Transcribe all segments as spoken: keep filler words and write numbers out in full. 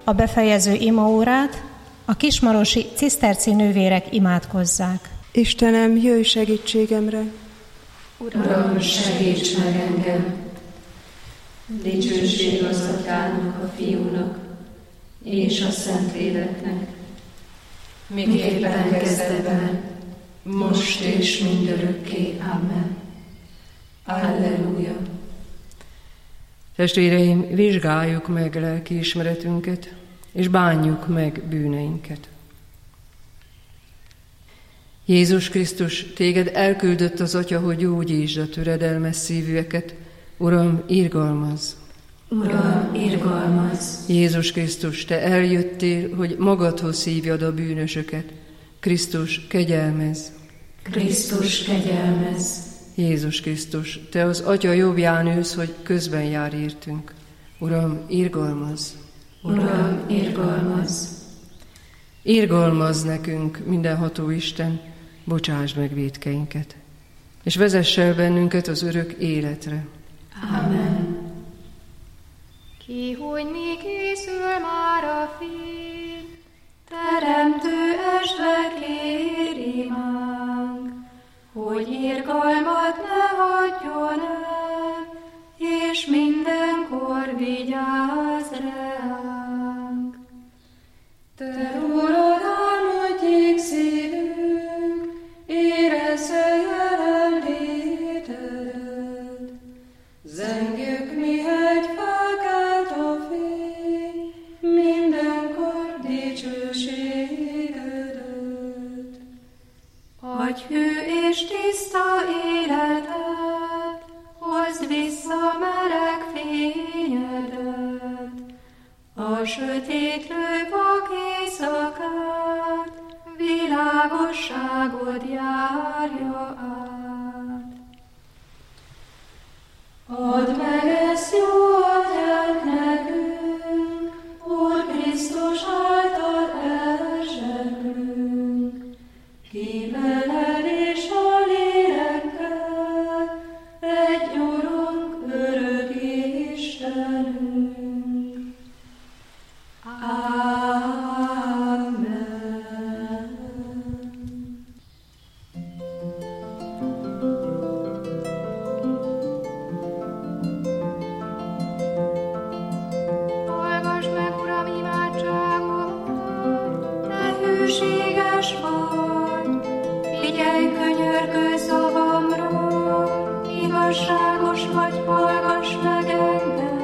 a befejező imaórát a kismarosi ciszterci nővérek imádkozzák. Istenem, jöjj segítségemre! Uram, segíts meg engem! Dicsőség az Atyának, a Fiúnak és a Szentléleknek, miképpen kezdetben, most és mindörökké. Amen. Alleluja! Testvéreim, vizsgáljuk meg lelkiismeretünket, és bánjuk meg bűneinket. Jézus Krisztus, téged elküldött az Atya, hogy gyógyítsd a töredelmes szívűeket. Uram, irgalmazz! Uram, irgalmazz! Jézus Krisztus, te eljöttél, hogy magadhoz hívjad a bűnösöket. Krisztus, kegyelmezz! Krisztus, kegyelmezz! Jézus Krisztus, te az Atya jobbján ülsz, hogy közben jár értünk. Uram, irgalmazz! Uram, irgalmazz! Irgalmazz nekünk, mindenható Isten, bocsásd meg vétkeinket, és vezess el bennünket az örök életre. Amen. Ki, hogy mi készül már a fény, Teremtő esve kér imánk, hogy irgalmat ne hagyjon el, és mindenkor vigyázz ránk. Te rólad álmodjék szívünk, érezze jelenlétedet. Zengjük, mihegy felkelt a fény, mindenkor dicsőségedet. Adj hű és tiszta életet, hozd vissza meleg fényedet. A sötétlő vak éjszakát, világosságod járja át. Add meg ezt jó Atyánk nekünk, Úr Krisztus által elzseklünk. Ki veled és a lélekkel, egy Urunk, örök Istenünk. Amen. hallgass meg, Uram, imádságot, te hűséges vagy, figyelj könyörgő szavamra, igazságos vagy, hallgass meg engem.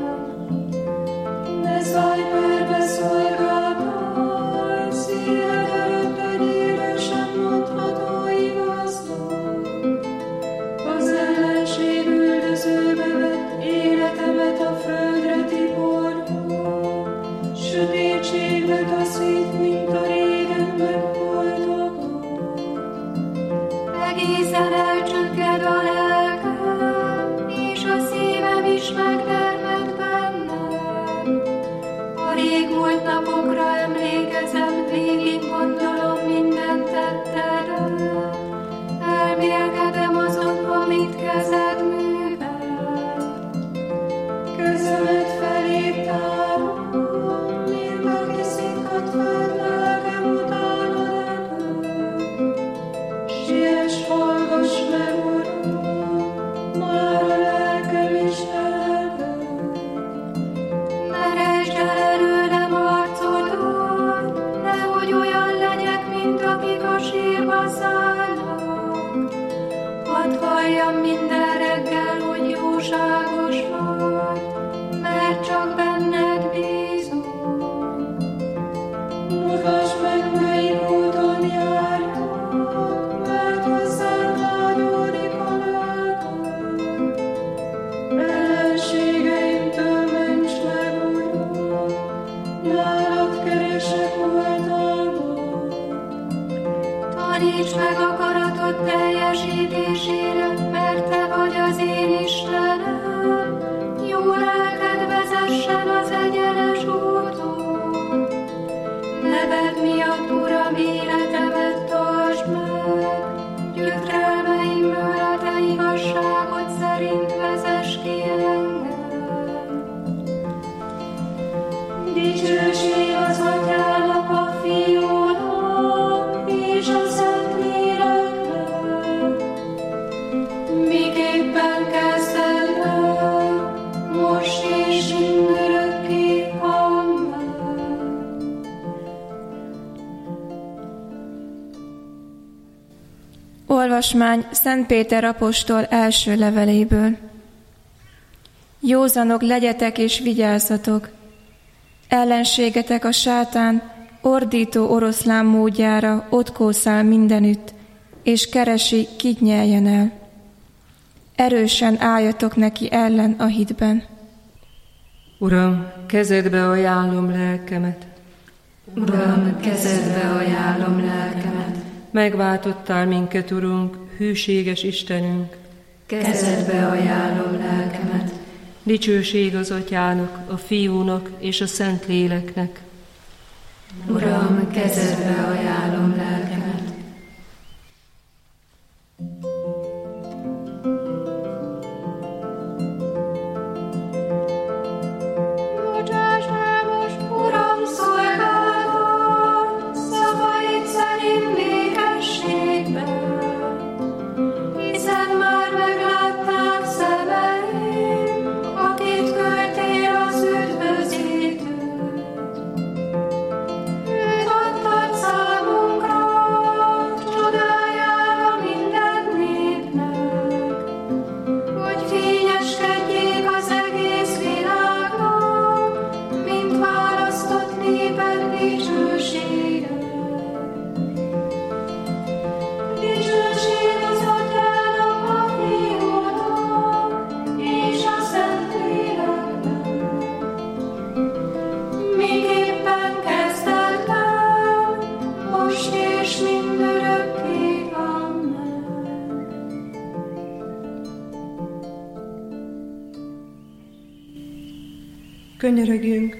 Ne szállj perbe szolgáltály, szíved előtt egy élősen mondható igaznak. Az ellenség üldözőbe vett életemet a földre tiporja, sötétségbe taszít, mint a régen megholtakat. Egészen elcsügged a lelkem, és a szívem is megdermed bennem. A Dicsőség az Atyának, a Fiúnak és a Szentléleknek, miképpen kezdetben, most és mindörökké. Amen. Olvasmány Szent Péter apostol első leveléből. Józanok legyetek és vigyázzatok! Ellenségetek a sátán ordító oroszlán módjára ott kószál mindenütt, és keresi, kit nyeljen el. Erősen álljatok neki ellen a hitben. Uram, kezedbe ajánlom lelkemet. Uram, kezedbe ajánlom lelkemet. Megváltottál minket, Urunk, hűséges Istenünk. Kezedbe ajánlom lelkemet. Dicsőség az Atyának, a Fiúnak és a Szentléleknek. Uram, kezedbe ajánlom lelkemet. Bocsáss el most, Uram, szolgálatot, szavaid szerint békességben, hiszen már meglátták szemeim, akit küldtél az üdvözítőt. Őt adtad számunkra, csodájára minden népnek, hogy fényeskedjék az egész világnak, mint választott néped dicsősége. Dicsőség az Atyának, a Fiúnak és a Szentléleknek, miképpen kezdetben, most és mindörökké. Amen. Könyörögjünk!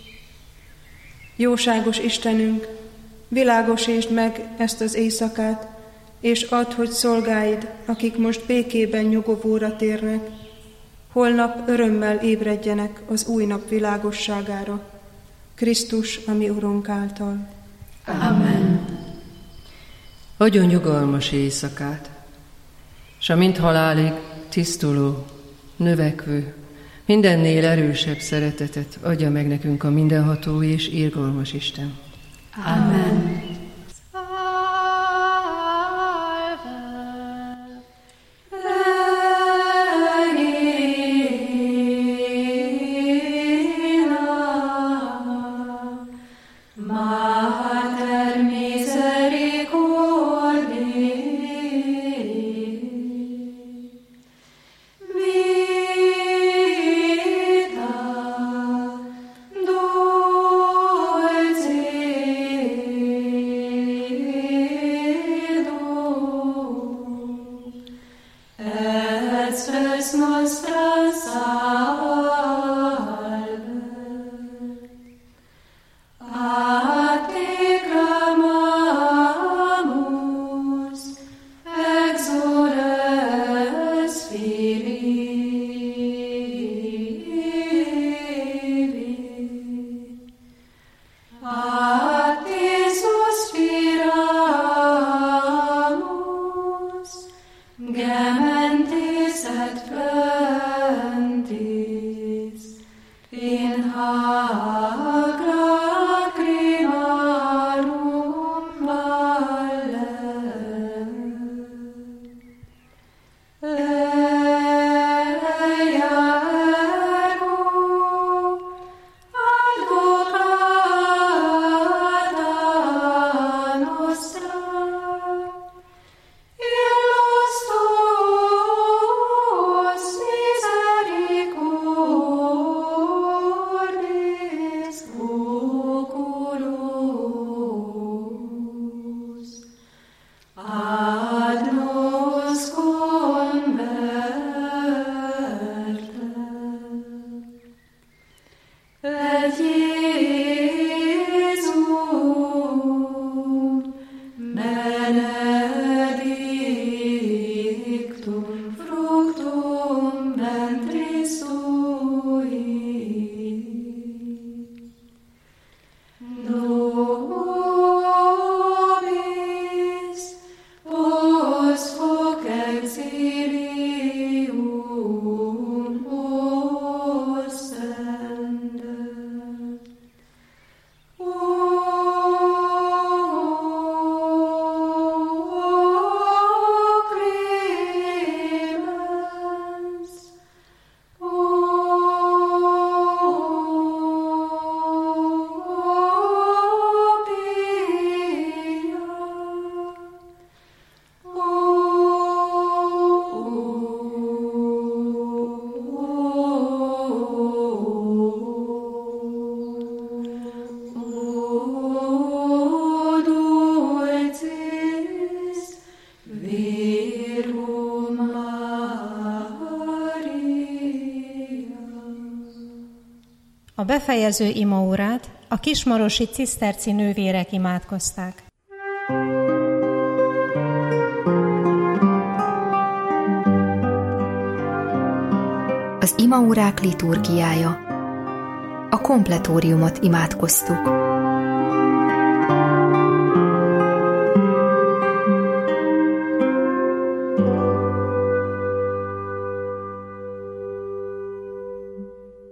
Jóságos Istenünk, világosítsd meg ezt az éjszakát, és add, hogy szolgáid, akik most békében nyugovóra térnek, holnap örömmel ébredjenek az új nap világosságára, Krisztus, a mi Urunk által. Amen. Adjon nyugalmas éjszakát, s a mint halálig tisztuló, növekvő, mindennél erősebb szeretetet adja meg nekünk a mindenható és irgalmas Isten. Amen. Mater misericordiae, vita dulcedo, et spes nostra salve. A te clamamus, exules Filii. A te suspiramus, gementes et plentis, in hac lacrimarum valle. Eia ergo, advocata nostra, illos tuos misericordis oculos, ad nos converte. Et Iesum benedictum fructum ventris tui. A befejező imaórát a kismarosi ciszterci nővérek imádkozták. Az imaórák liturgiája. A kompletóriumot imádkoztuk.